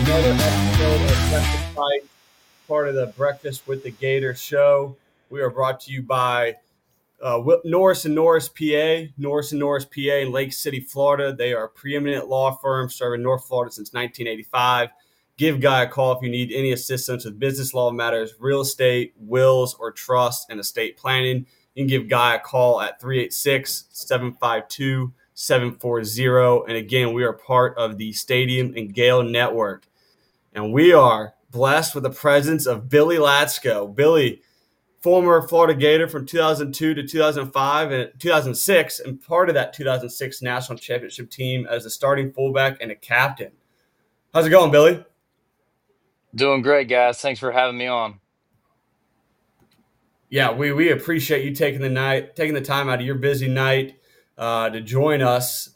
another episode of Breakfast Bites, part of the Breakfast with the Gator show. We are brought to you by Norris and Norris, PA. Norris and Norris, PA in Lake City, Florida. They are a preeminent law firm serving North Florida since 1985. Give Guy a call if you need any assistance with business law matters, real estate, wills, or trust, and estate planning. You can give Guy a call at 386-752-740. And again, we are part of the Stadium and Gale Network. And we are blessed with the presence of Billy Latsko. Billy, former Florida Gator from 2002 to 2005 and 2006, and part of that 2006 national championship team as a starting fullback and a captain. How's it going, Billy? Doing great, guys. Thanks for having me on. Yeah, we appreciate you taking the time out of your busy night to join us.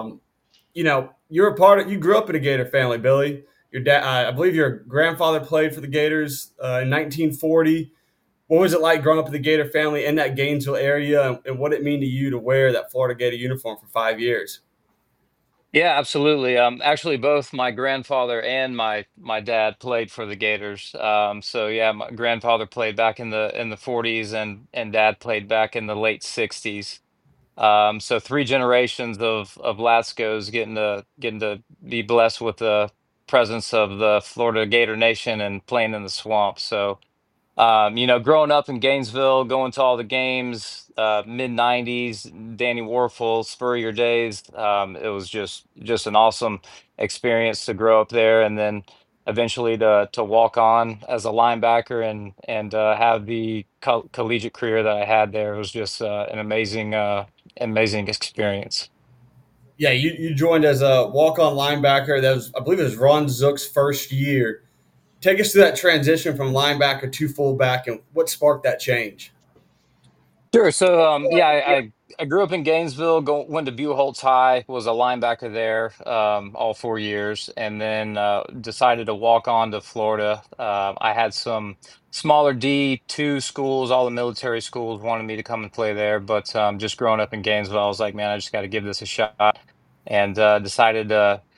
You grew up in a Gator family, Billy. Your dad, I believe your grandfather played for the Gators in 1940. What was it like growing up in the Gator family in that Gainesville area, and what did it mean to you to wear that Florida Gator uniform for 5 years? Yeah, absolutely. Actually, both my grandfather and my dad played for the Gators. So yeah, my grandfather played back in the 40s, and dad played back in the late 60s. So three generations of Latskos getting to be blessed with the presence of the Florida Gator Nation and playing in the swamp. So growing up in Gainesville, going to all the games, mid '90s, Danny Warfel, Spurrier days. It was just an awesome experience to grow up there, and then eventually to walk on as a linebacker and have the collegiate career that I had there. It was just an amazing experience. Yeah, you joined as a walk-on linebacker. I believe it was Ron Zook's first year. Take us through that transition from linebacker to fullback and what sparked that change. Sure. So, yeah, I grew up in Gainesville, went to Buholtz High, was a linebacker there all 4 years, and then decided to walk on to Florida. I had some smaller D2 schools, all the military schools wanted me to come and play there, but just growing up in Gainesville, I was like, man, I just got to give this a shot, and decided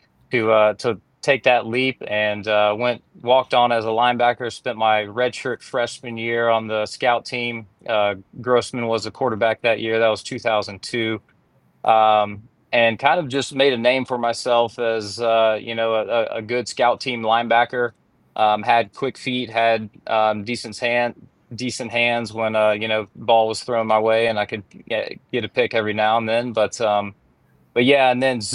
to take that leap and walked on as a linebacker. Spent my redshirt freshman year on the scout team. Grossman was the quarterback that year. That was 2002. And kind of just made a name for myself as a good scout team linebacker. Had quick feet, had decent hands when ball was thrown my way, and I could get a pick every now and then. But yeah, and then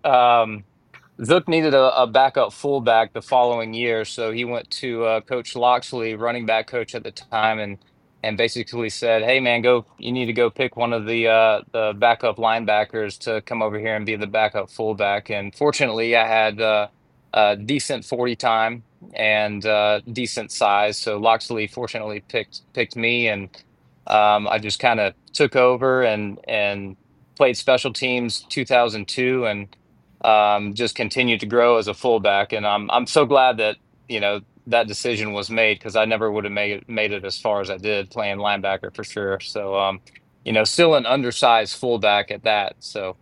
Zook needed a backup fullback the following year, so he went to Coach Loxley, running back coach at the time, and basically said, "Hey, man, go. You need to go pick one of the backup linebackers to come over here and be the backup fullback." And fortunately, I had a decent 40 time and decent size, so Loxley fortunately picked me, and I just kind of took over and played special teams 2002 and just continued to grow as a fullback. And I'm so glad that that decision was made because I never would have made it as far as I did playing linebacker for sure. So still an undersized fullback at that. So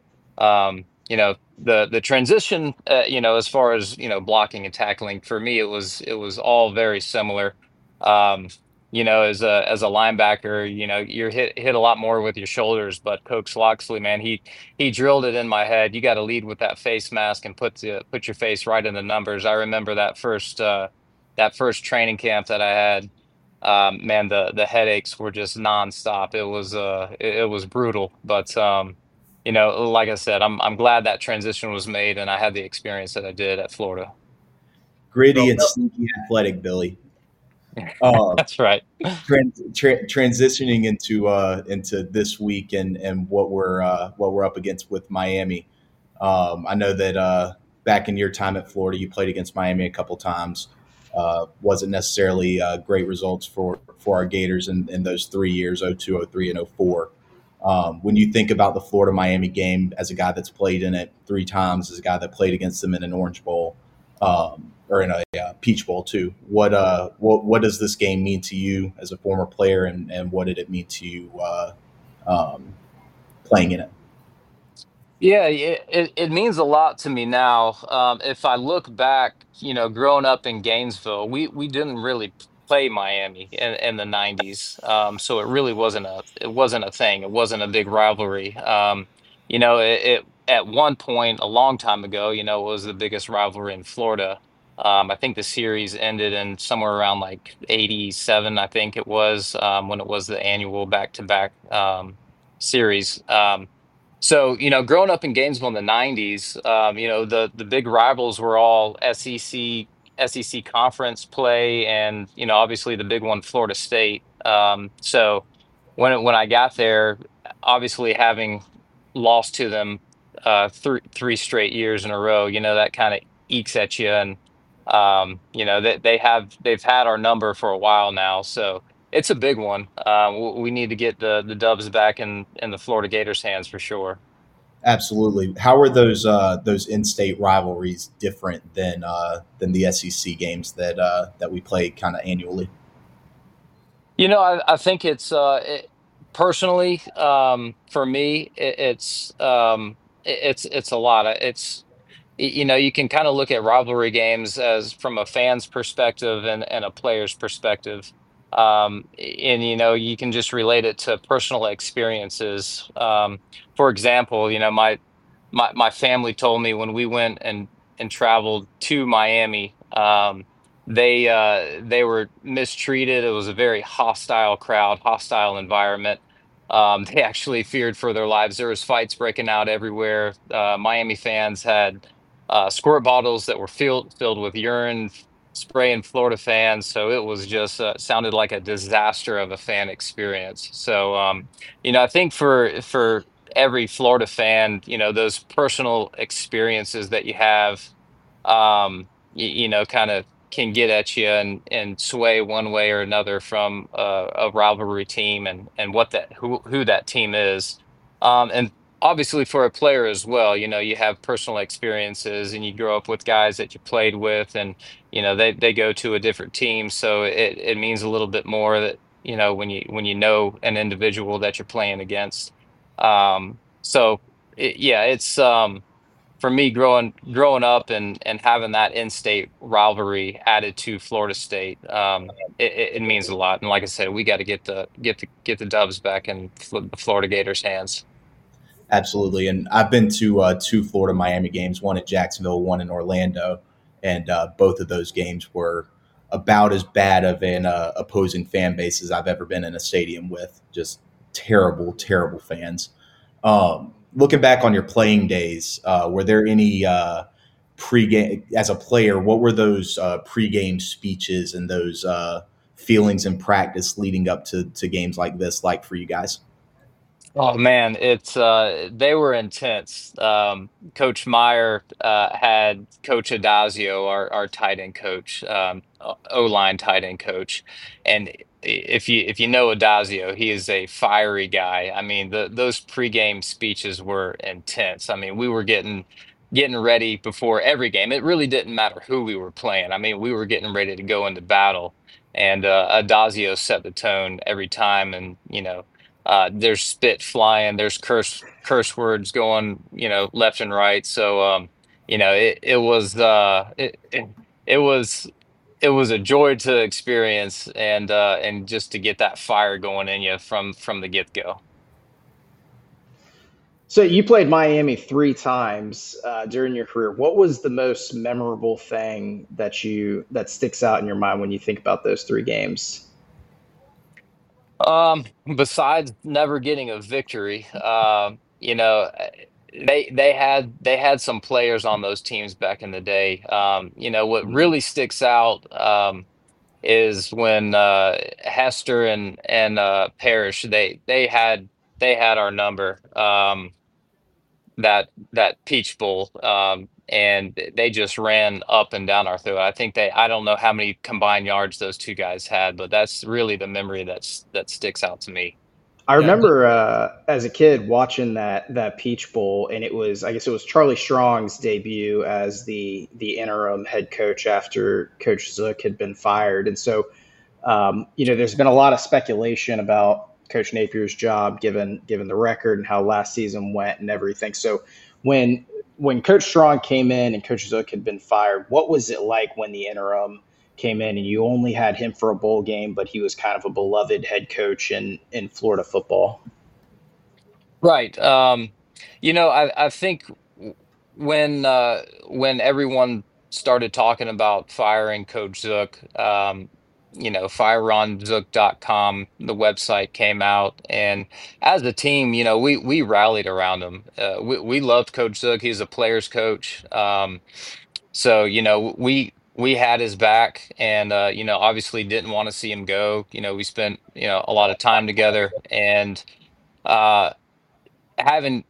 the transition as far as blocking and tackling for me it was all very similar. Um, as a linebacker, you're hit a lot more with your shoulders, but Coach Loxley, man, he drilled it in my head. You got to lead with that face mask and put your face right in the numbers. I remember that first training camp that I had. Man, the headaches were just nonstop. It was brutal, but like I said, I'm glad that transition was made and I had the experience that I did at Florida. Gritty Well, and sneaky athletic, Billy. Uh, That's right. Transitioning into this week and what we're up against with Miami. I know that back in your time at Florida, you played against Miami a couple times. Wasn't necessarily great results for our Gators in those 3 years, '02, '03, and '04. When you think about the Florida Miami game, as a guy that's played in it 3 times, as a guy that played against them in an Orange Bowl, or in a Peach Bowl too, what does this game mean to you as a former player, and what did it mean to you um, playing in it? Yeah, it means a lot to me now. If I look back, growing up in Gainesville, we didn't really play Miami in the '90s, so it wasn't a thing. It wasn't a big rivalry. It at one point a long time ago, it was the biggest rivalry in Florida. I think the series ended in somewhere around like '87. I think it was when it was the annual back-to-back series. So, growing up in Gainesville in the '90s, the big rivals were all SEC conference play, and obviously the big one, Florida State. So when I got there, obviously having lost to them three straight years in a row, that kind of ekes at you, and they've had our number for a while now, so it's a big one. We need to get the Dubs back in the Florida Gators' hands for sure. Absolutely. How are those in-state rivalries different than the SEC games that we play kind of annually? I think personally, for me, it's a lot. You can kind of look at rivalry games as from a fan's perspective and a player's perspective. And you can just relate it to personal experiences. For example, my family told me when we went and traveled to Miami, they were mistreated. It was a very hostile crowd, hostile environment. They actually feared for their lives. There was fights breaking out everywhere. Miami fans had squirt bottles that were filled with urine, spraying Florida fans. So it was just sounded like a disaster of a fan experience. So I think for every Florida fan, those personal experiences that you have, kind of can get at you and sway one way or another from a rivalry team and who that team is. And obviously for a player as well, you have personal experiences and you grow up with guys that you played with, and they go to a different team, so it means a little bit more that when you know an individual that you're playing against. So yeah, it's for me growing up and having that in-state rivalry added to Florida State. It means a lot, and like I said, we got to get the Dubs back in the Florida Gators' hands. Absolutely. And I've been to two Florida Miami games, one in Jacksonville, one in Orlando, and both of those games were about as bad of an opposing fan base as I've ever been in a stadium with. Just terrible, terrible fans. Looking back on your playing days, were there any pregame as a player? What were those pregame speeches and those feelings in practice leading up to games like this like for you guys? Oh man, it's they were intense. Coach Meyer had Coach Adazio, our tight end coach, O-line tight end coach, and if you know Adazio, he is a fiery guy. I mean, those pregame speeches were intense. I mean, we were getting ready before every game. It really didn't matter who we were playing. I mean, we were getting ready to go into battle, and Adazio set the tone every time, and there's spit flying, there's curse words going, left and right. So it was it was a joy to experience, and just to get that fire going in you from the get-go. So you played Miami three times during your career. What was the most memorable thing that sticks out in your mind when you think about those three games? Besides never getting a victory, they had some players on those teams back in the day. What Mhm. really sticks out is when Hester and Parrish, they had our number, that Peach Bowl, and they just ran up and down our throat. I don't know how many combined yards those two guys had, but that's really the memory that sticks out to me. I Yeah, remember as a kid watching that Peach Bowl, and I guess it was Charlie Strong's debut as the interim head coach after Coach Zook had been fired, and so there's been a lot of speculation about Coach Napier's job given the record and how last season went and everything. So, when Coach Strong came in and Coach Zook had been fired, what was it like when the interim came in and you only had him for a bowl game, but he was kind of a beloved head coach in Florida football? Right. I think when everyone started talking about firing Coach Zook, fireronzook.com, the website came out, and as a team, we rallied around him. We loved Coach Zook. He's a player's coach. So we had his back, and obviously didn't want to see him go. We spent a lot of time together, and uh having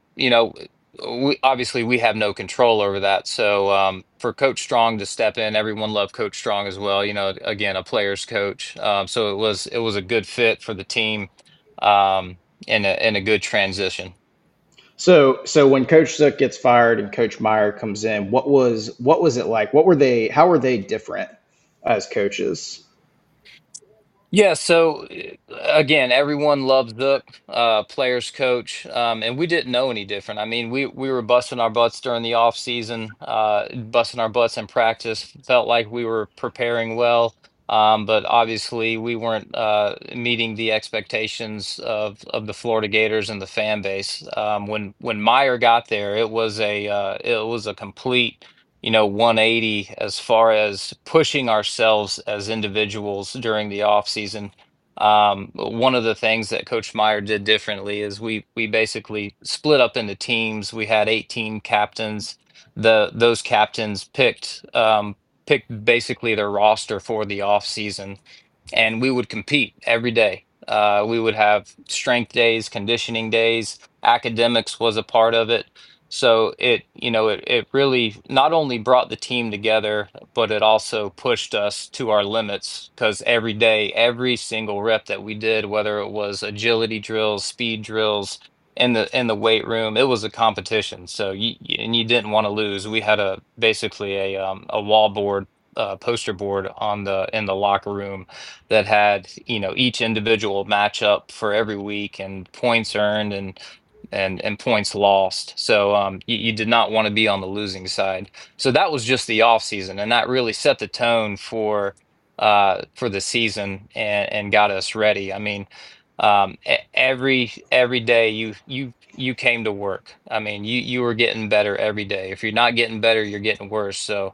we have no control over that. So for Coach Strong to step in, everyone loved Coach Strong as well, again, a player's coach. So it was a good fit for the team, and a good transition. So when Coach Zook gets fired and Coach Meyer comes in, what was it like? How were they different as coaches? Yeah, so again, everyone loves Zook, players coach, and we didn't know any different. I mean, we were busting our butts during the off season, busting our butts in practice. Felt like we were preparing well, but obviously we weren't meeting the expectations of the Florida Gators and the fan base. When Meyer got there, it was a complete 180 as far as pushing ourselves as individuals during the off season. One of the things that Coach Meyer did differently is we basically split up into teams. We had 18 captains. Those captains picked basically their roster for the off season, and we would compete every day. We would have strength days, conditioning days, academics was a part of it. So it really not only brought the team together, but it also pushed us to our limits because every day, every single rep that we did, whether it was agility drills, speed drills, in the weight room, it was a competition. So you didn't want to lose. We had basically a wall board, poster board in the locker room that had each individual matchup for every week and points earned and points lost. So you did not want to be on the losing side. So that was just the off season, and that really set the tone for the season and got us ready. I mean, every day you came to work. I mean, you were getting better every day. If you're not getting better, you're getting worse. So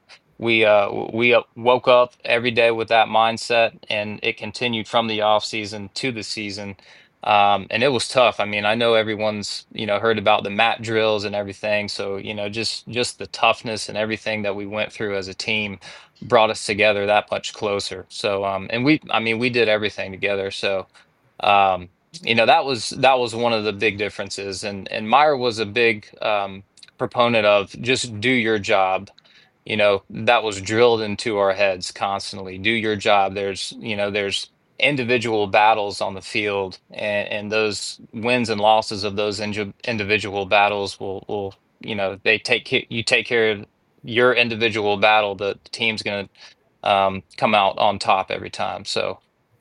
woke up every day with that mindset, and it continued from the off season to the season. And it was tough. I mean, I know everyone's heard about the mat drills and everything. So just the toughness and everything that we went through as a team brought us together that much closer. So and I mean, we did everything together. So um, that was one of the big differences. And Meyer was a big proponent of just do your job. That was drilled into our heads constantly. Do your job. There's individual battles on the field, and those wins and losses of those individual battles will you take care of your individual battle. The team's going to come out on top every time. So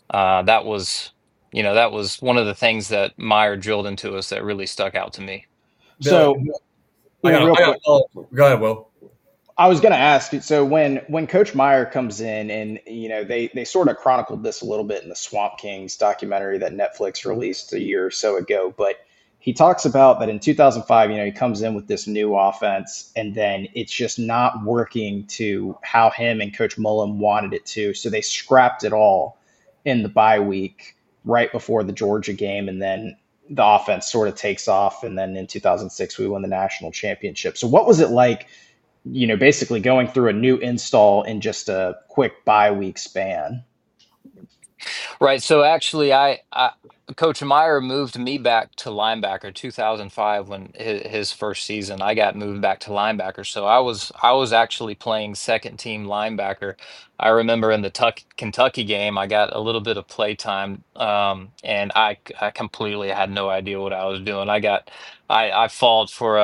that was one of the things that Meyer drilled into us that really stuck out to me. Bill, So, real quick, go ahead, Will. I was going to ask. So when Coach Meyer comes in, and they sort of chronicled this a little bit in the Swamp Kings documentary that Netflix released a year or so ago, but he talks about that in 2005. He comes in with this new offense, and then it's just not working to how him and Coach Mullen wanted it to. So they scrapped it all in the bye week right before the Georgia game, and then the offense sort of takes off. And then in 2006, we won the national championship. So what was it like? Basically going through a new install in just a quick bye week span. Right. So actually, Coach Meyer moved me back to linebacker 2005 when his first season. I got moved back to linebacker. So I was actually playing second team linebacker. I remember in the Kentucky game, I got a little bit of play time, and I completely had no idea what I was doing. I falled for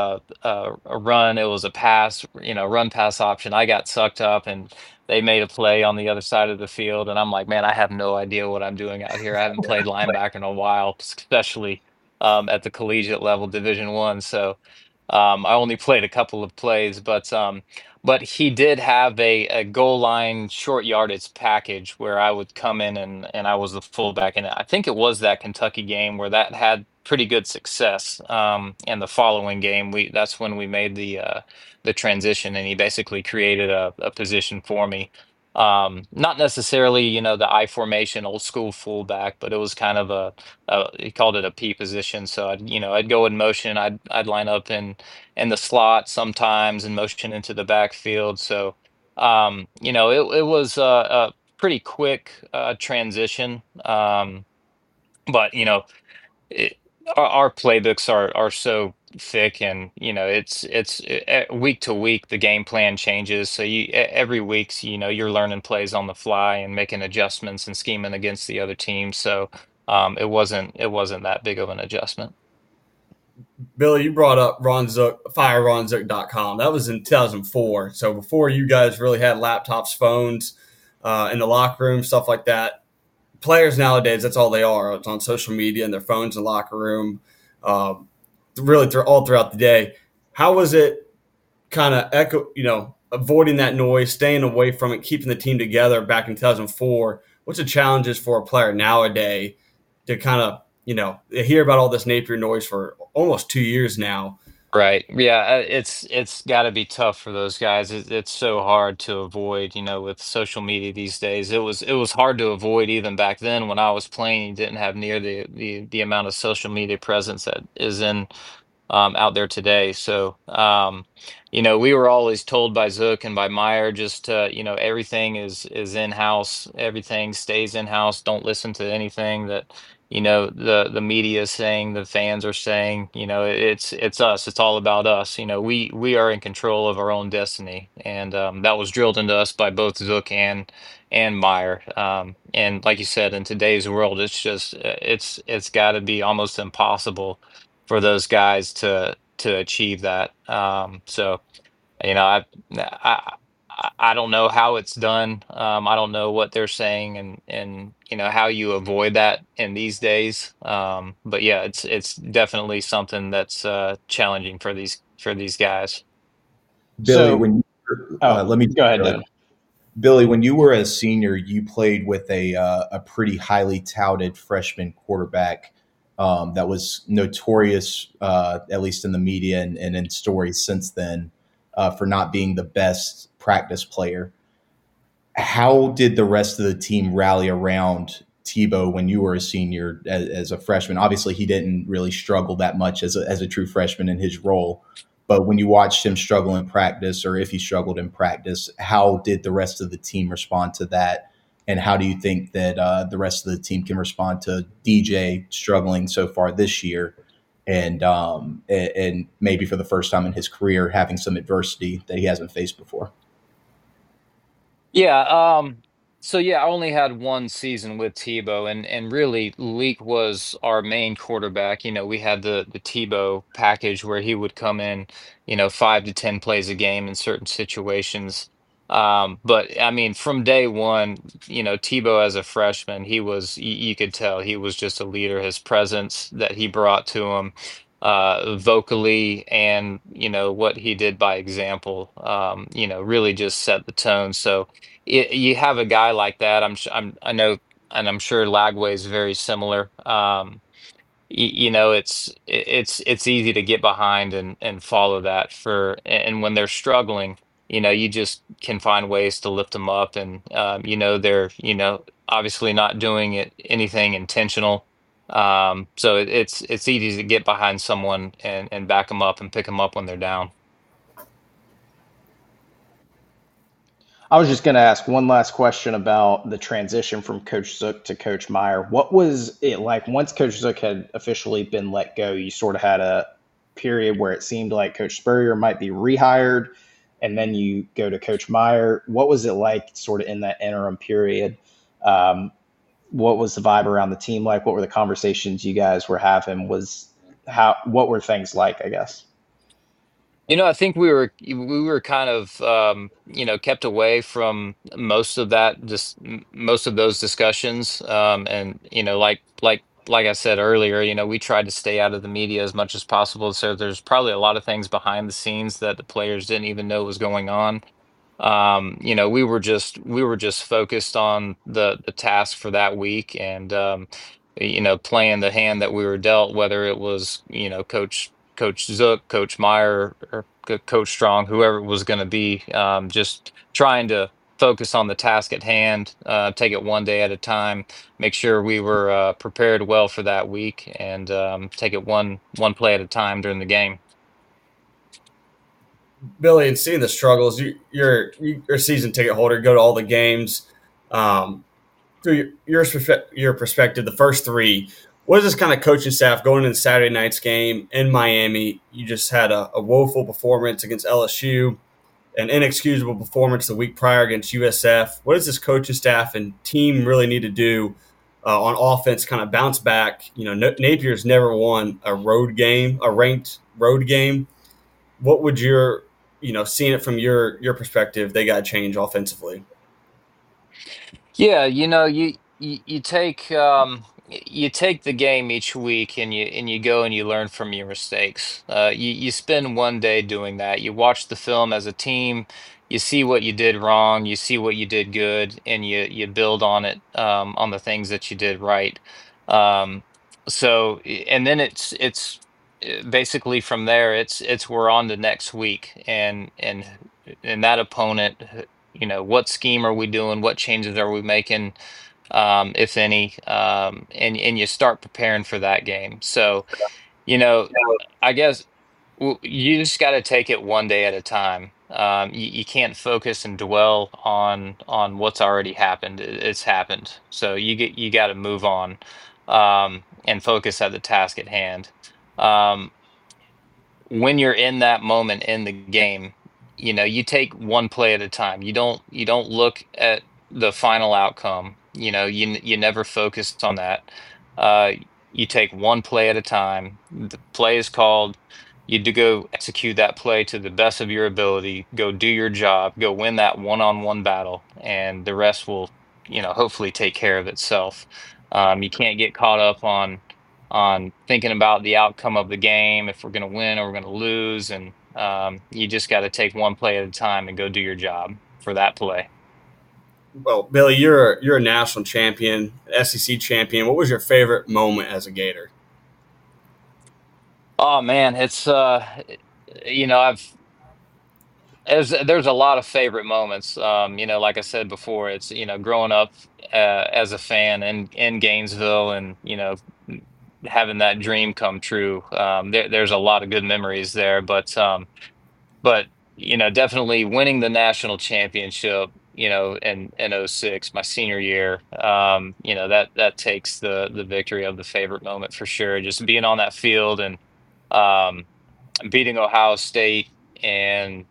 a run. It was a pass, run pass option. I got sucked up, and they made a play on the other side of the field, and I'm like, man, I have no idea what I'm doing out here. I haven't played linebacker in a while, especially at the collegiate level, Division I. So I only played a couple of plays, but he did have a goal line short yardage package where I would come in and I was the fullback. And I think it was that Kentucky game where that had pretty good success. And the following game, that's when we made the transition, and he basically created a position for me. Not necessarily, the I formation, old school fullback, but it was kind of he called it a P position. So I'd go in motion. I'd line up in the slot sometimes and motion into the backfield. So, it was a pretty quick transition. But it, our playbooks are so thick, and it's week to week the game plan changes. So every week, you're learning plays on the fly and making adjustments and scheming against the other team. So it wasn't that big of an adjustment. Billy, you brought up Ron Zook, FireRonZook.com. That was in 2004. So before you guys really had laptops, phones, in the locker room, stuff like that. Players nowadays, that's all they are. It's on social media and their phones in the locker room, really all throughout the day. How was it kind of avoiding that noise, staying away from it, keeping the team together back in 2004? What's the challenges for a player nowadays to kind of, hear about all this Napier noise for almost 2 years now? Right. Yeah, it's got to be tough for those guys. It's so hard to avoid, with social media these days. It was hard to avoid even back then when I was playing. You didn't have near the amount of social media presence that is in out there today. So, we were always told by Zook and by Meyer just everything is in house, everything stays in house. Don't listen to anything that the media is saying, the fans are saying. It's us. It's all about us. We are in control of our own destiny, and that was drilled into us by both Zook and Meyer. And like you said, in today's world, it's just it's got to be almost impossible for those guys to achieve that. So I don't know how it's done. I don't know what they're saying, and how you avoid that in these days. But yeah, it's definitely something that's challenging for these guys. Billy, So, let me go ahead, Devin. Billy, when you were a senior, you played with a pretty highly touted freshman quarterback that was notorious, at least in the media and in stories since then, for not being the best practice player. How did the rest of the team rally around Tebow when you were a senior as a freshman? Obviously, he didn't really struggle that much as a true freshman in his role. But when you watched him struggle in practice, or if he struggled in practice, how did the rest of the team respond to that? And how do you think that the rest of the team can respond to DJ struggling so far this year, and maybe for the first time in his career having some adversity that he hasn't faced before? Yeah, so yeah, I only had one season with Tebow, and really Leak was our main quarterback. We had the Tebow package where he would come in, 5 to 10 plays a game in certain situations. But I mean, from day one, Tebow as a freshman, you could tell he was just a leader. His presence that he brought to him, vocally, and what he did by example, really just set the tone. So you have a guy like that. I know, and I'm sure Lagway is very similar. It's easy to get behind and follow that and when they're struggling, you just can find ways to lift them up, and they're obviously not doing anything intentional. So it's easy to get behind someone and back them up and pick them up when they're down. I was just going to ask one last question about the transition from Coach Zook to Coach Meyer. What was it like once Coach Zook had officially been let go? You sort of had a period where it seemed like Coach Spurrier might be rehired, and then you go to Coach Meyer. What was it like sort of in that interim period? What was the vibe around the team like? What were the conversations you guys were having? What were things like, I guess? I think we were kind of kept away from most of that, just most of those discussions, and like like I said earlier, we tried to stay out of the media as much as possible. So there's probably a lot of things behind the scenes that the players didn't even know was going on. We were just focused on the task for that week, and playing the hand that we were dealt, whether it was Coach Zook, Coach Meyer, or Coach Strong, whoever it was going to be. Just trying to focus on the task at hand, take it one day at a time, make sure we were prepared well for that week, and take it one play at a time during the game. Billy, and seeing the struggles, you're a season ticket holder, go to all the games. Um, through your perspective, the first three, what is this kind of coaching staff going into Saturday night's game in Miami? You just had a woeful performance against LSU, an inexcusable performance the week prior against USF. What does this coaching staff and team really need to do on offense, kind of bounce back? Napier's never won a road game, a ranked road game. What would seeing it from your perspective, they got to change offensively? Yeah, you take the game each week, and you go and you learn from your mistakes. You spend one day doing that. You watch the film as a team. You see what you did wrong. You see what you did good, and you build on it, on the things that you did right. Um, and then it's basically from there. It's we're on to next week, and that opponent. What scheme are we doing? What changes are we making, if any? And you start preparing for that game. So, you know, I guess you just got to take it one day at a time. You can't focus and dwell on what's already happened. It's happened. So you got to move on, and focus at the task at hand. Um, when you're in that moment in the game, you take one play at a time. You don't look at the final outcome. You never focus on that. Uh, you take one play at a time. The play is called. You do go execute that play to the best of your ability. Go do your job. Go win that one-on-one battle, and the rest will, hopefully take care of itself. You can't get caught up on thinking about the outcome of the game, if we're going to win or we're going to lose. And you just got to take one play at a time and go do your job for that play. Well, Billy, you're a national champion, SEC champion. What was your favorite moment as a Gator? Oh man, it's I've there's a lot of favorite moments. Like I said before, it's growing up as a fan in Gainesville, and having that dream come true. There's a lot of good memories there, but definitely winning the national championship, in '06, my senior year. That takes the victory of the favorite moment for sure. Just being on that field, and um, beating Ohio State, and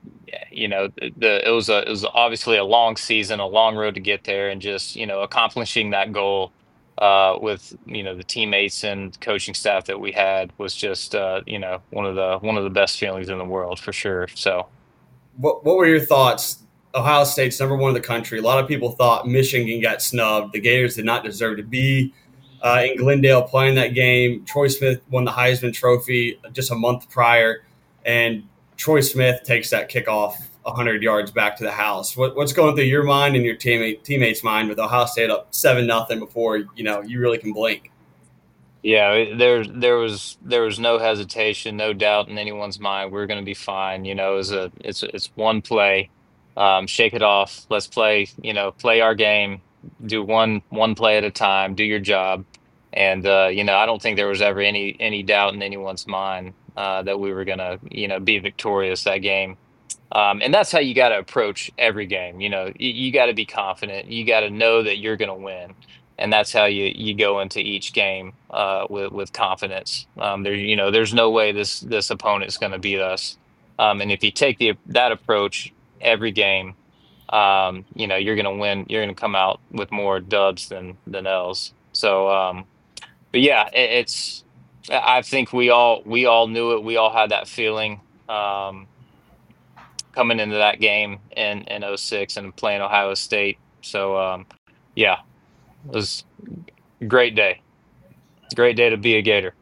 it was obviously a long season, a long road to get there, and just accomplishing that goal with the teammates and coaching staff that we had was just one of the best feelings in the world for sure. So. What were your thoughts? Ohio State's number one in the country. A lot of people thought Michigan got snubbed. The Gators did not deserve to be in Glendale playing that game. Troy Smith won the Heisman Trophy just a month prior, and Troy Smith takes that kickoff 100 yards back to the house. What's going through your mind and your teammates' mind with Ohio State up 7-0 before you really can blink? Yeah, there was no hesitation, no doubt in anyone's mind. We're going to be fine. It's one play. Shake it off. Let's play. Play our game. Do one play at a time. Do your job. And I don't think there was ever any doubt in anyone's mind that we were gonna be victorious that game. And that's how you got to approach every game. You got to be confident. You got to know that you're going to win, and that's how you go into each game with confidence. There's no way this opponent is going to beat us. And if you take that approach every game, you're going to win. You're going to come out with more dubs than L's. So, but yeah, it's. I think we all knew it. We all had that feeling. Coming into that game in '06 and playing Ohio State. So yeah, it was a great day. It's a great day to be a Gator.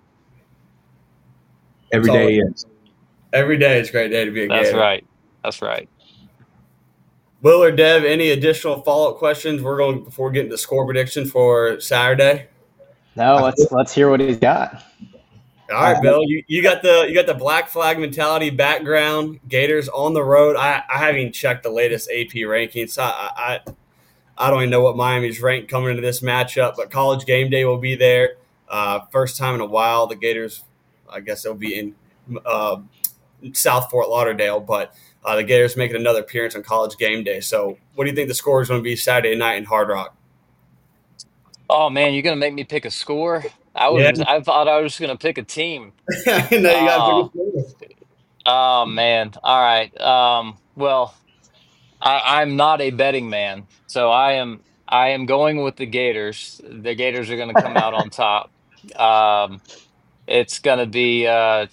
Every day is. Every day is a great day to be a That's Gator. right. That's right. Will or Dev, any additional follow-up questions? We're going before getting to score prediction for Saturday. No, let's hear what he's got. All right, Bill. You got the Black Flag mentality background. Gators on the road. I haven't even checked the latest AP rankings. So I don't even know what Miami's ranked coming into this matchup. But College Game Day will be there. First time in a while. The Gators, I guess they'll be in South Fort Lauderdale, but the Gators making another appearance on College Game Day. So, what do you think the score is going to be Saturday night in Hard Rock? Oh man, you're gonna make me pick a score? I thought I was just gonna pick a team. No, you got to pick a score. Oh man. All right. Well, I'm not a betting man, so I am going with the Gators. The Gators are gonna come out on top. Um, it's gonna be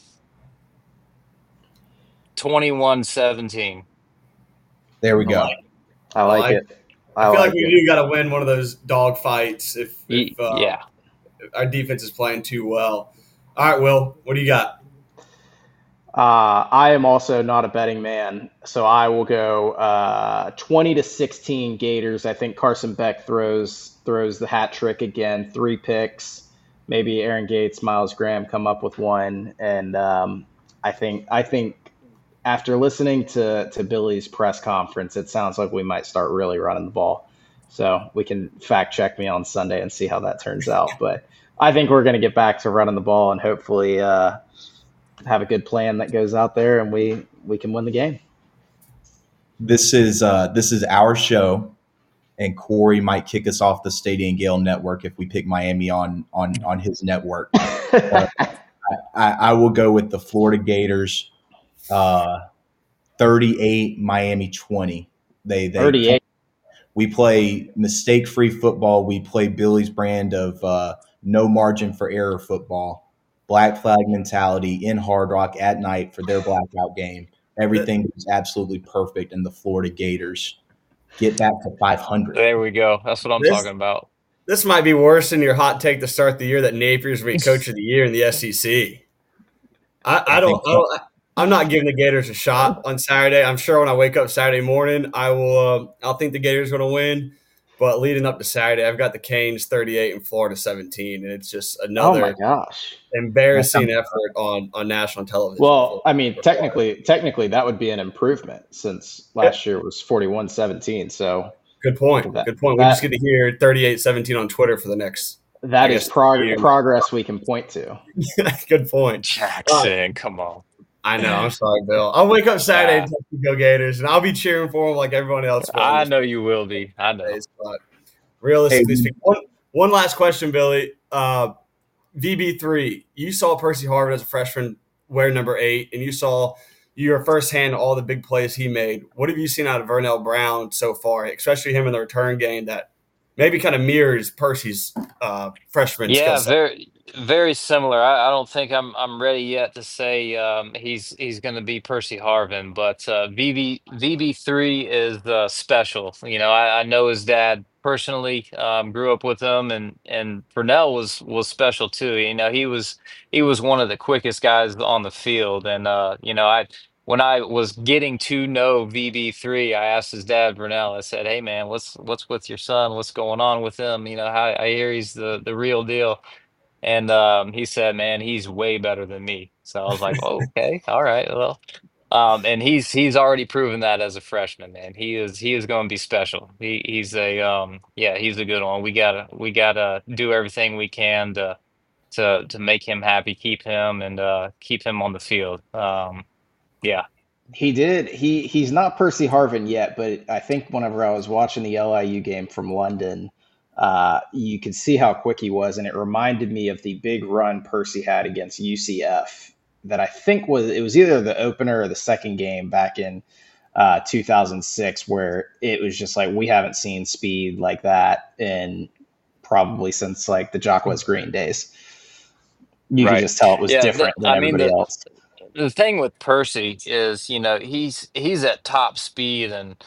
21-17. There we go. I like it. I feel like we do got to win one of those dog fights if Yeah. our defense is playing too well. All right, Will, what do you got? I am also not a betting man, so I will go 20-16 Gators. I think Carson Beck throws the hat trick again, 3 picks. Maybe Aaron Gates, Miles Graham come up with one, and I think after listening to Billy's press conference, it sounds like we might start really running the ball. So we can fact check me on Sunday and see how that turns out. But I think we're going to get back to running the ball and hopefully have a good plan that goes out there and we can win the game. This is our show, and Corey might kick us off the Stadium Gale network if we pick Miami on his network. I will go with the Florida Gators, 38, Miami 20. They 38. We play mistake-free football. We play Billy's brand of no margin for error football. Black Flag mentality in Hard Rock at night for their blackout game. Everything is absolutely perfect, and the Florida Gators get back to 500. There we go. That's what I'm talking about. This might be worse than your hot take to start the year that Napier's going to be Coach of the Year in the SEC. I'm not giving the Gators a shot on Saturday. I'm sure when I wake up Saturday morning, I'll think the Gators are going to win. But leading up to Saturday, I've got the Canes 38 and Florida 17, and it's just another embarrassing effort on national television. Well, I mean, technically, that would be an improvement since last year was 41-17. So good point. We just get to hear 38-17 on Twitter for the next. That is progress we can point to. Good point, Jackson. Come on. I know. I'm sorry, Bill. I'll wake up Saturday and go Gators, and I'll be cheering for them like everyone else will. I know you will be. I know. But realistically speaking, one last question, Billy. VB3, you saw Percy Harvin as a freshman wear number 8, and you saw your firsthand all the big plays he made. What have you seen out of Vernell Brown so far, especially him in the return game that maybe kind of mirrors Percy's freshman skill set? Very, very similar. I don't think I'm ready yet to say he's going to be Percy Harvin, but VB3 is special. You know, I know his dad personally, grew up with him, and Vernell was special too. You know, he was one of the quickest guys on the field, and you know, when I was getting to know VB3, I asked his dad, Vernell, I said, "Hey man, what's with your son? What's going on with him? You know, how I hear he's the real deal." And he said, "Man, he's way better than me." So I was like, "Oh, okay, all right, well." And he's already proven that as a freshman, man. He is going to be special. He's he's a good one. We gotta do everything we can to make him happy, keep him on the field. Yeah. He did. He's not Percy Harvin yet, but I think whenever I was watching the LIU game from London, you could see how quick he was, and it reminded me of the big run Percy had against UCF that I think was either the opener or the second game back in 2006, where it was just like we haven't seen speed like that in probably since like the Jacquez Green days. You could just tell it was different than everybody else. The thing with Percy is, you know, he's at top speed, and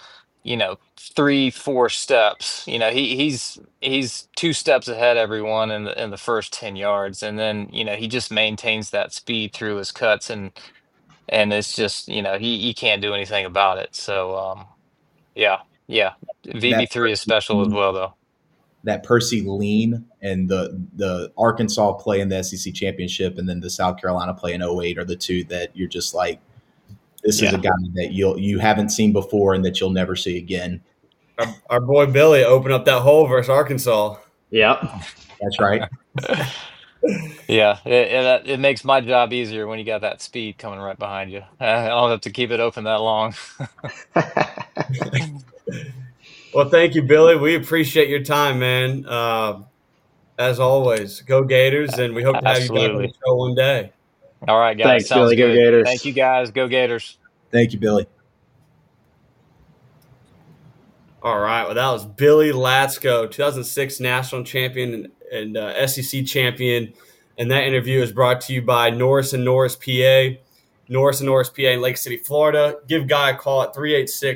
3-4 steps. He's 2 steps ahead everyone in the first 10 yards, and then he just maintains that speed through his cuts, and it's just he can't do anything about it. So yeah, yeah, That VB3 is special as well though. that Percy lean and the Arkansas play in the SEC championship, and then the South Carolina play in '08 are the two that you're just like, this is a guy that you haven't seen before and that you'll never see again. Our boy Billy opened up that hole versus Arkansas. Yep. That's right. Yeah, it makes my job easier when you got that speed coming right behind you. I don't have to keep it open that long. Well, thank you, Billy. We appreciate your time, man. As always, go Gators, and we hope to have you back on Absolutely. the show one day. All right, guys. Thanks, Sounds Billy. Go good. Gators. Thank you, guys. Go Gators. Thank you, Billy. All right. Well, that was Billy Latsko, 2006 national champion and SEC champion. And that interview is brought to you by Norris & Norris PA. Norris & Norris PA in Lake City, Florida. Give Guy a call at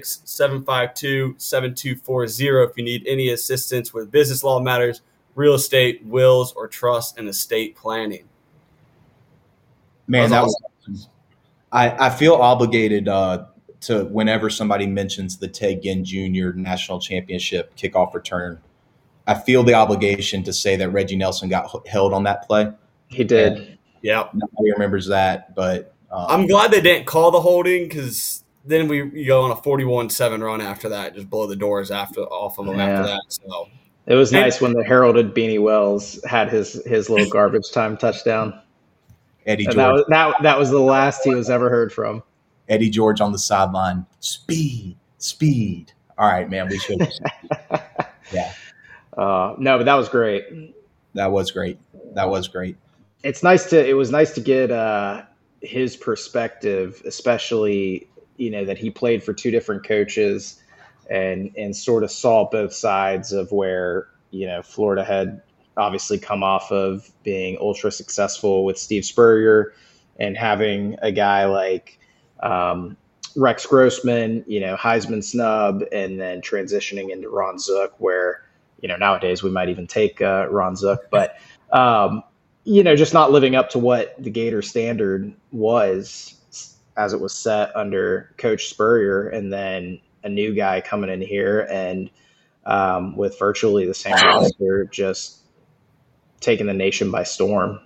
386-752-7240 if you need any assistance with business law matters, real estate, wills, or trust and estate planning. Man, that was awesome. I feel obligated to whenever somebody mentions the Ted Ginn Jr. National Championship kickoff return, I feel the obligation to say that Reggie Nelson got held on that play. He did. Yeah. Nobody remembers that, but I'm glad they didn't call the holding, because then we go on a 41-7 run after that, just blow the doors off of them after that. So it was nice when the heralded Beanie Wells had his little garbage time touchdown. Eddie And George. that was the last he was ever heard from. Eddie George on the sideline. Speed. All right, man, we should. Yeah. No, but that was great. That was great. It was nice to get his perspective, especially, that he played for two different coaches and sort of saw both sides of where, Florida had obviously come off of being ultra successful with Steve Spurrier and having a guy like Rex Grossman, Heisman snub, and then transitioning into Ron Zook, where, nowadays we might even take Ron Zook, but, just not living up to what the Gator standard was as it was set under Coach Spurrier, and then a new guy coming in here and with virtually the same roster, just taking the nation by storm.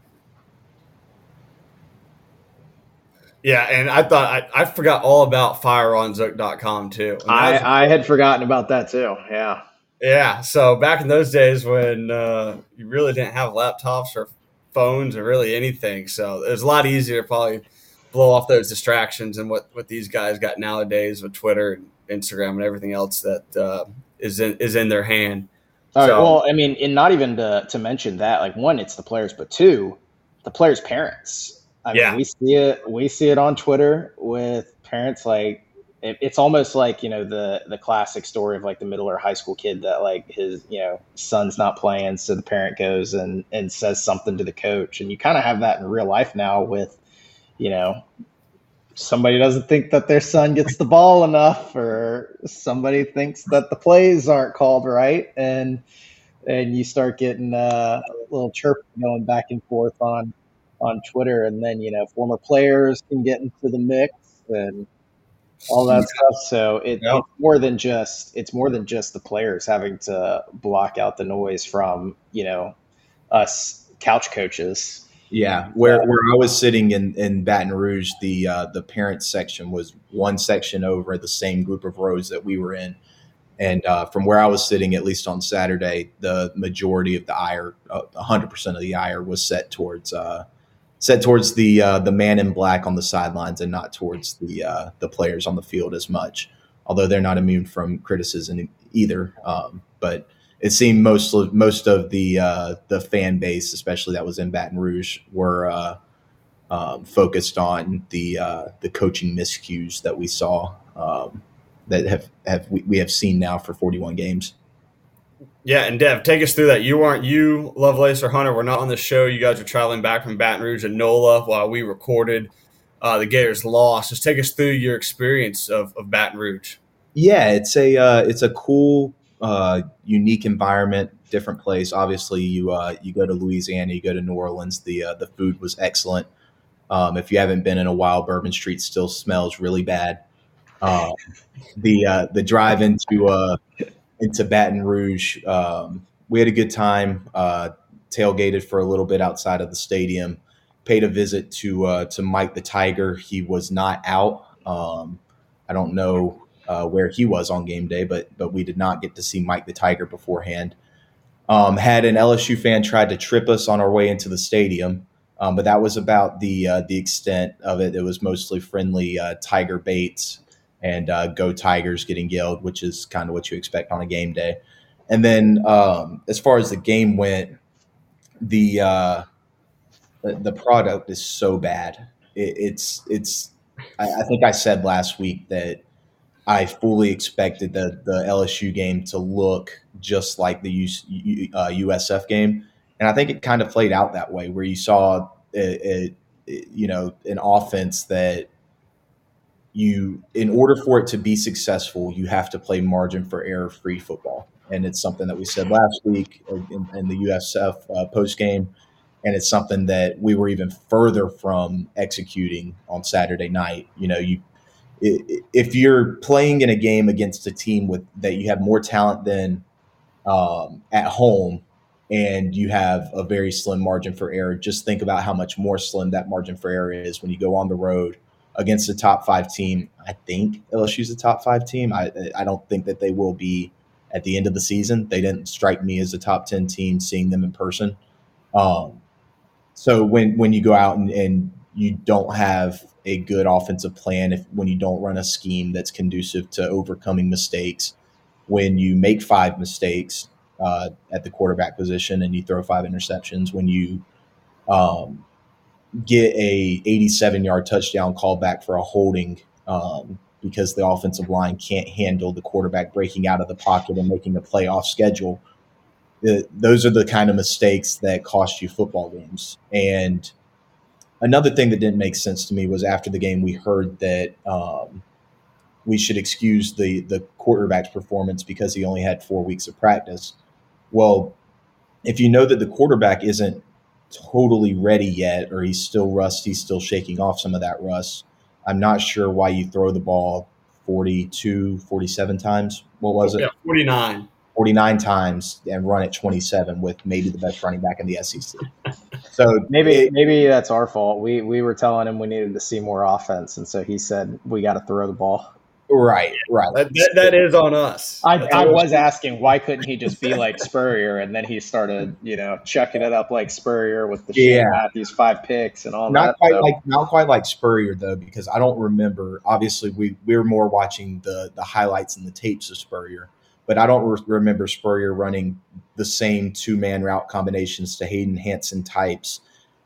yeah, and I thought I forgot all about fireonzook.com too. I had forgotten about that too. Yeah. Yeah. So back in those days when you really didn't have laptops or phones or really anything, so it was a lot easier to probably blow off those distractions and what these guys got nowadays with Twitter and Instagram and everything else that is in their hand. All right, well, I mean, and not even to mention that, like, one, it's the players, but two, the players' parents. I mean, we see it on Twitter with parents. Like, it's almost like, the classic story of like the middle or high school kid that like his, son's not playing. So the parent goes and says something to the coach. And you kind of have that in real life now with, somebody doesn't think that their son gets the ball enough, or somebody thinks that the plays aren't called right. And you start getting a little chirp going back and forth on Twitter. And then, former players can get into the mix and all that stuff. So it's more than just the players having to block out the noise from, us couch coaches. Yeah, where I was sitting in Baton Rouge, the parents section was one section over the same group of rows that we were in, and from where I was sitting, at least on Saturday, the majority of the ire, 100% of the ire, was set towards the man in black on the sidelines and not towards the players on the field as much. Although they're not immune from criticism either, but it seemed most of the fan base, especially that was in Baton Rouge, were focused on the coaching miscues that we saw that we have seen now for 41 games. Yeah, and Dev, take us through that. You, Lovelace, or Hunter were not on the show. You guys were traveling back from Baton Rouge and NOLA while we recorded the Gators loss. Just take us through your experience of Baton Rouge. Yeah, it's a cool, unique environment, different place. Obviously, you go to Louisiana, you go to New Orleans. The food was excellent. If you haven't been in a while, Bourbon Street still smells really bad. Uh, the drive into Baton Rouge, we had a good time. Tailgated for a little bit outside of the stadium. Paid a visit to Mike the Tiger. He was not out. I don't know where he was on game day, but we did not get to see Mike the Tiger beforehand. Had an LSU fan tried to trip us on our way into the stadium, but that was about the extent of it. It was mostly friendly Tiger baits and "Go Tigers" getting yelled, which is kind of what you expect on a game day. And then as far as the game went, the the product is so bad. It's. I think I said last week that I fully expected the LSU game to look just like the USF game, and I think it kind of played out that way, where you saw an offense that in order for it to be successful, you have to play margin for error free football, and it's something that we said last week in the USF post game, and it's something that we were even further from executing on Saturday night. If you're playing in a game against a team that you have more talent than at home, and you have a very slim margin for error, just think about how much more slim that margin for error is when you go on the road against a top 5 team. I think LSU's a top 5 team. I don't think that they will be at the end of the season. They didn't strike me as a top 10 team seeing them in person. So when you go out and you don't have a good offensive plan, when you don't run a scheme that's conducive to overcoming mistakes, when you make 5 mistakes at the quarterback position and you throw 5 interceptions, when you get a 87-yard touchdown call back for a holding because the offensive line can't handle the quarterback breaking out of the pocket and making a play off schedule, those are the kind of mistakes that cost you football games. And another thing that didn't make sense to me was after the game, we heard that we should excuse the quarterback's performance because he only had 4 weeks of practice. Well, if you know that the quarterback isn't totally ready yet, or he's still rusty, still shaking off some of that rust, I'm not sure why you throw the ball 42, 47 times. What was it? Yeah, 49. 49 times and run it 27 with maybe the best running back in the SEC. So maybe that's our fault. We were telling him we needed to see more offense, and so he said we got to throw the ball. Right. That is on us. I was asking why couldn't he just be like Spurrier, and then he started chucking it up like Spurrier with the Shane Matthews 5 picks and all not that. Not quite like Spurrier though, because I don't remember. Obviously, we were more watching the highlights and the tapes of Spurrier. But I don't remember Spurrier running the same 2-man route combinations to Hayden Hansen types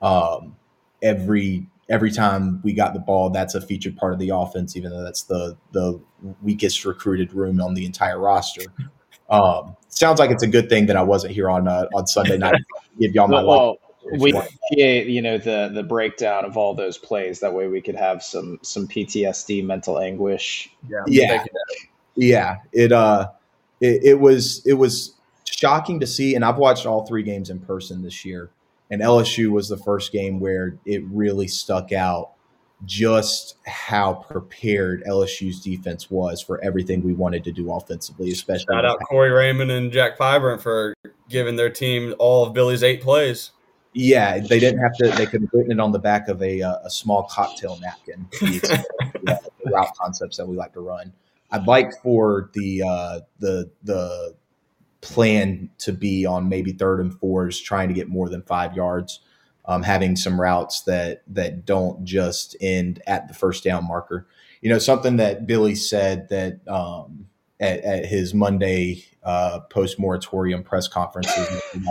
every time we got the ball. That's a featured part of the offense, even though that's the weakest recruited room on the entire roster. Sounds like it's a good thing that I wasn't here on Sunday night. Give y'all my well, we the breakdown of all those plays. That way we could have some PTSD, mental anguish. Yeah. It was shocking to see, and I've watched all 3 games in person this year, and LSU was the first game where it really stuck out just how prepared LSU's defense was for everything we wanted to do offensively, especially. Shout out Corey Raymond and Jack Fibrant for giving their team all of Billy's 8 plays. Yeah, they didn't have to. They could have written it on the back of a small cocktail napkin. The route concepts that we like to run. I'd like for the plan to be on maybe 3rd and 4s, trying to get more than 5 yards, having some routes that don't just end at the first down marker. Something that Billy said that at his Monday post-moratorium press conferences,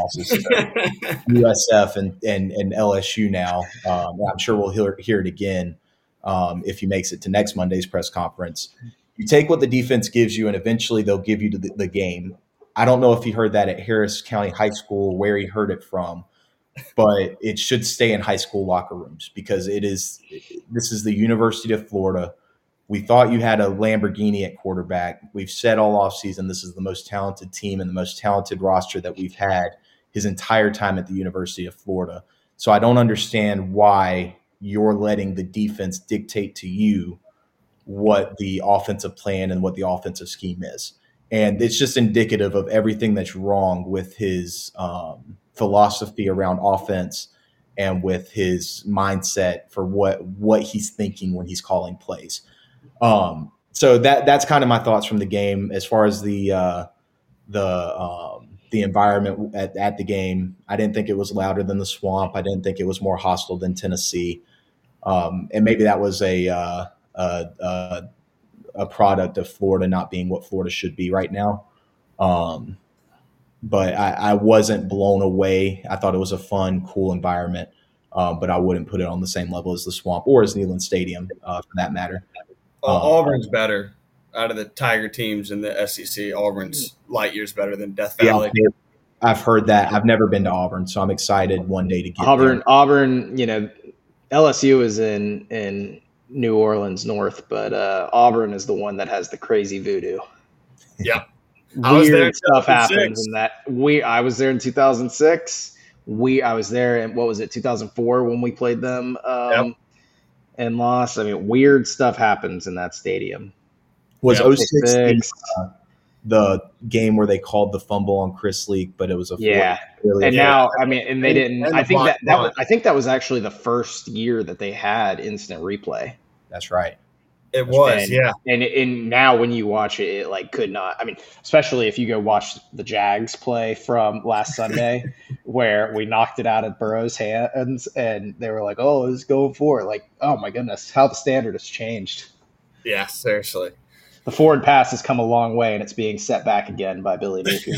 USF and LSU now. I'm sure we'll hear it again if he makes it to next Monday's press conference. You take what the defense gives you, and eventually they'll give you the game. I don't know if he heard that at Harris County High School, where he heard it from, but it should stay in high school locker rooms because this is the University of Florida. We thought you had a Lamborghini at quarterback. We've said all offseason this is the most talented team and the most talented roster that we've had his entire time at the University of Florida. So I don't understand why you're letting the defense dictate to you what the offensive plan and what the offensive scheme is. And it's just indicative of everything that's wrong with his philosophy around offense and with his mindset for what he's thinking when he's calling plays. So that's kind of my thoughts from the game. As far as the environment at the game, I didn't think it was louder than the Swamp. I didn't think it was more hostile than Tennessee. And maybe that was a product of Florida not being what Florida should be right now. But I wasn't blown away. I thought it was a fun, cool environment, but I wouldn't put it on the same level as the Swamp or as Neyland Stadium for that matter. Auburn's better out of the Tiger teams in the SEC. Auburn's light years better than Death Valley. Yeah, I've heard that. I've never been to Auburn, so I'm excited one day to get there. Auburn, LSU is in New Orleans North, but Auburn is the one that has the crazy voodoo. Yeah. Weird stuff happens in that. I was there in 2006. I was there in, 2004 when we played them and lost. I mean, weird stuff happens in that stadium. Was 06 the game where they called the fumble on Chris Leak, but it was a really and now and they didn't. I think that was actually the first year that they had instant replay. That's right. It was, And now when you watch it, it could not. I mean, especially if you go watch the Jags play from last Sunday, where we knocked it out of Burrow's hands, and they were like, "Oh, it's going for it!" Like, oh my goodness, how the standard has changed. Yeah, seriously. The forward pass has come a long way, and it's being set back again by Billy Napier.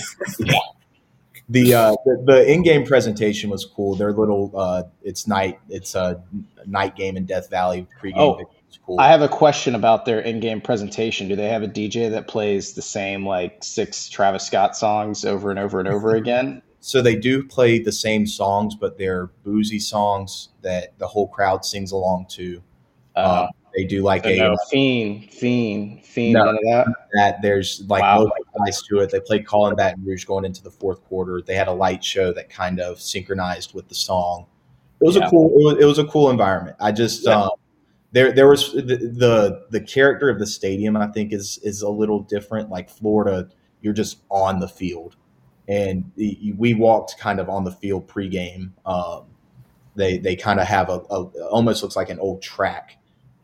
The in-game presentation was cool. Their little it's a night game in Death Valley pregame. Oh, cool. I have a question about their in-game presentation. Do they have a DJ that plays the same 6 Travis Scott songs over and over and over again? So they do play the same songs, but they're boozy songs that the whole crowd sings along to. They do fiend, none of that. There's no ice to it. They played Call in Baton Rouge going into the fourth quarter. They had a light show that kind of synchronized with the song. It was a cool environment. I just there was the character of the stadium. I think is a little different. Like Florida, you're just on the field, and we walked kind of on the field pregame. They kind of have a almost looks like an old track.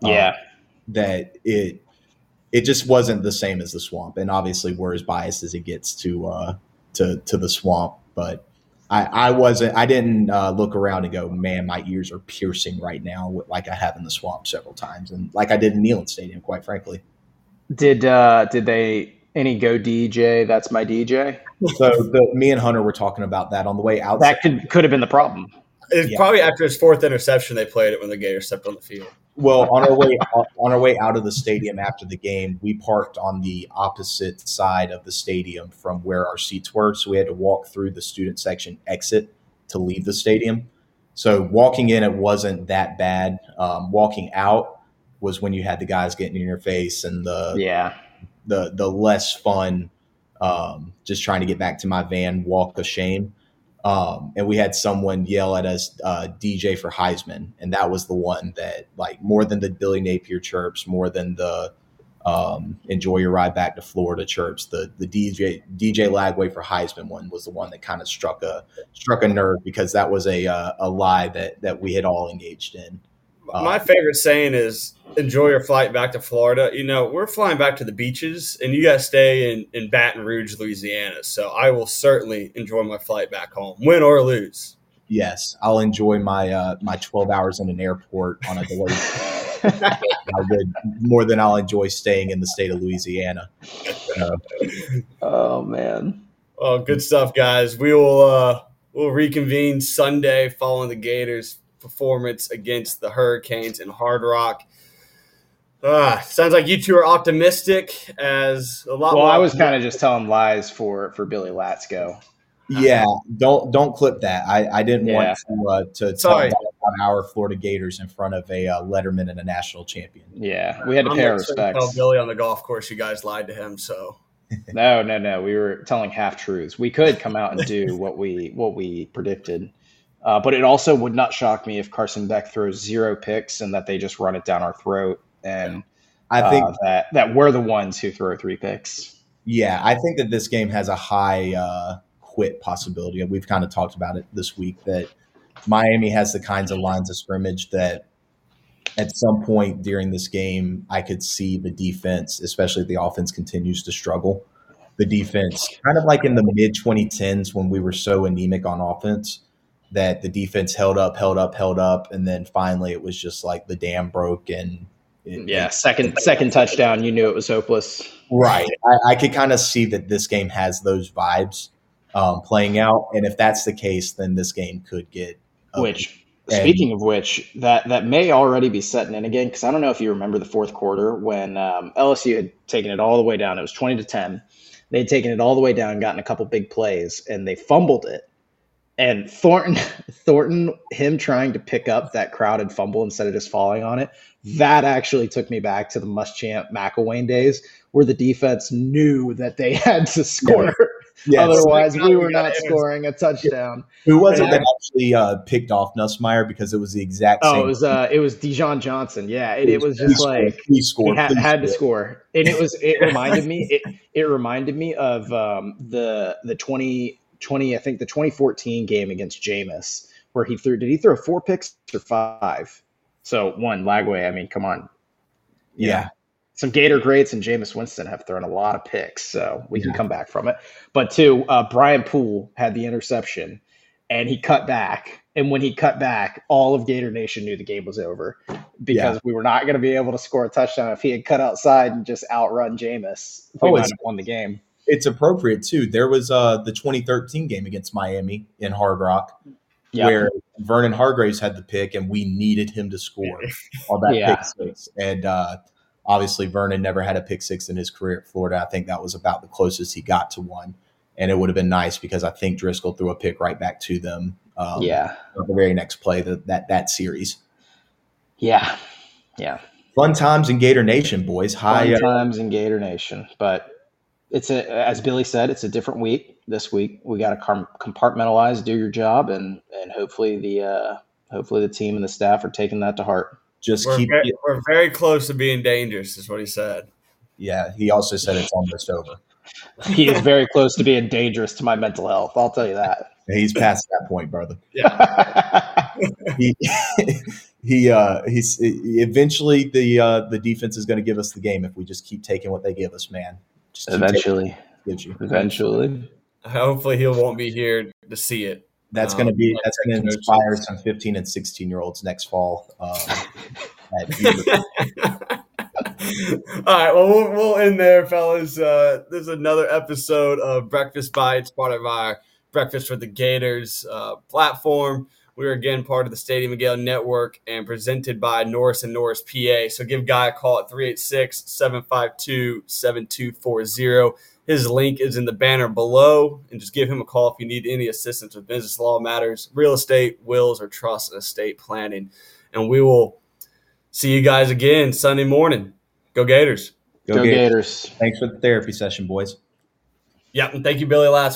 That it just wasn't the same as the Swamp, and obviously we're as biased as it gets to the Swamp. But I didn't look around and go, man, my ears are piercing right now, like I have in the Swamp several times, and like I did in Neyland Stadium, quite frankly. Did they any go DJ? That's my DJ. So me and Hunter were talking about that on the way out. That could have been the problem. It's probably after his 4th interception they played it when the Gators stepped on the field. Well, on our way out of the stadium after the game, we parked on the opposite side of the stadium from where our seats were. So we had to walk through the student section exit to leave the stadium. So walking in, it wasn't that bad. Walking out was when you had the guys getting in your face and the less fun, just trying to get back to my van walk of shame. And we had someone yell at us, DJ for Heisman. And that was the one that, more than the Billy Napier chirps, more than the enjoy your ride back to Florida chirps, the DJ Lagway for Heisman one was the one that kind of struck a nerve, because that was a lie that we had all engaged in. My favorite saying is enjoy your flight back to Florida. We're flying back to the beaches, and you guys stay in Baton Rouge, Louisiana. So I will certainly enjoy my flight back home, win or lose. Yes, I'll enjoy my 12 hours in an airport on a delay. I would more than I'll enjoy staying in the state of Louisiana. Oh man! Oh, good stuff, guys. We'll reconvene Sunday following the Gators' performance against the Hurricanes in Hard Rock. Sounds like you two are optimistic as a lot. Well, I was kind of just telling lies for Billy Latsko. Yeah, don't clip that. I didn't want to Sorry. talk our Florida Gators in front of a Letterman and a national champion. Yeah, we had to pay our respects. Tell Billy on the golf course you guys lied to him. So No. We were telling half truths. We could come out and do what we predicted, but it also would not shock me if Carson Beck throws 0 picks and that they just run it down our throat. And I think that we're the ones who throw 3 picks. Yeah, I think that this game has a high quit possibility. We've kind of talked about it this week that Miami has the kinds of lines of scrimmage that at some point during this game, I could see the defense, especially if the offense continues to struggle. The defense, kind of like in the mid-2010s when we were so anemic on offense, that the defense held up, and then finally it was just like the dam broke and second touchdown, you knew it was hopeless. Right. I could kind of see that this game has those vibes playing out, and if that's the case, then this game could get ugly. Speaking of which, that may already be setting in again, because I don't know if you remember the fourth quarter when LSU had taken it all the way down. It was 20-10. They had taken it all the way down, gotten a couple big plays, and they fumbled it. And Thornton, him trying to pick up that crowded fumble instead of just falling on it, that actually took me back to the Muschamp McElwain days where the defense knew that they had to score. Yes. Otherwise, we were not scoring a touchdown. Who was it that actually picked off Nussmeier because it was the exact same? It was Dijon Johnson. Yeah, it was just like he had to score, and it reminded me of the 2020, I think the 2014 game against Jameis, where did he throw 4 picks or 5? So 1 Lagway. I mean, come on. Yeah. Some Gator greats and Jameis Winston have thrown a lot of picks, so we can come back from it. But 2, Brian Poole had the interception, and he cut back. And when he cut back, all of Gator Nation knew the game was over because we were not going to be able to score a touchdown. If he had cut outside and just outrun Jameis, we might have won the game. It's appropriate, too. There was the 2013 game against Miami in Hard Rock where Vernon Hargraves had the pick, and we needed him to score on that pick 6. And obviously, Vernon never had a pick 6 in his career at Florida. I think that was about the closest he got to one. And it would have been nice because I think Driscoll threw a pick right back to them the very next play, that series. Yeah. Fun times in Gator Nation, boys. Fun times in Gator Nation. But as Billy said, it's a different week this week. We got to compartmentalize, do your job, and hopefully the team and the staff are taking that to heart. We're very close to being dangerous, is what he said. Yeah, he also said it's almost over. He is very close to being dangerous to my mental health. I'll tell you that. He's past that point, brother. Yeah. He's eventually the defense is going to give us the game if we just keep taking what they give us, man. Eventually. Hopefully he won't be here to see it. That's going to inspire some 15 and 16-year-olds next fall. All right, well, we'll end there, fellas. There's another episode of Breakfast Bites, part of our Breakfast with the Gators platform. We are again part of the Stadium Gale Network and presented by Norris & Norris PA. So give Guy a call at 386-752-7240. His link is in the banner below, and just give him a call if you need any assistance with business law matters, real estate, wills, or trust and estate planning. And we will see you guys again Sunday morning. Go Gators. Go Gators. Thanks for the therapy session, boys. Yeah, and thank you, Billy, last